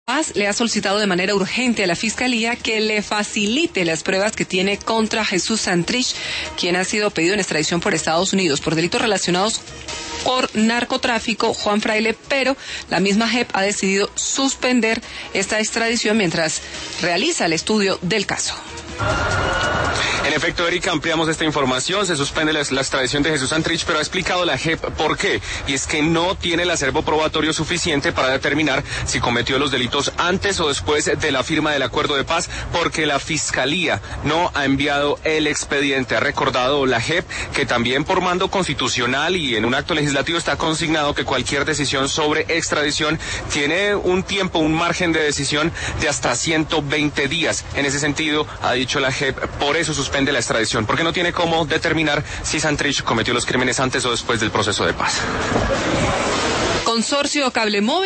le ha solicitado de manera urgente a la Fiscalía que le facilite las pruebas que tiene contra Jesús Santrich, quien ha sido pedido en extradición por Estados Unidos por delitos relacionados por narcotráfico, Juan Fraile, pero la misma JEP ha decidido suspender esta extradición mientras realiza el estudio del caso. En efecto, Erika, ampliamos esta información. Se suspende la extradición de Jesús Santrich, pero ha explicado la JEP por qué. Y es que no tiene el acervo probatorio suficiente para determinar si cometió los delitos antes o después de la firma del acuerdo de paz, porque la Fiscalía no ha enviado el expediente. Ha recordado la JEP que también por mando constitucional y en un acto legislativo está consignado que cualquier decisión sobre extradición tiene un tiempo, un margen de decisión de hasta 120 días. En ese sentido, ha dicho la JEP, por eso suspende la extradición, porque no tiene cómo determinar si Santrich cometió los crímenes antes o después del proceso de paz. Consorcio Cable Móvil.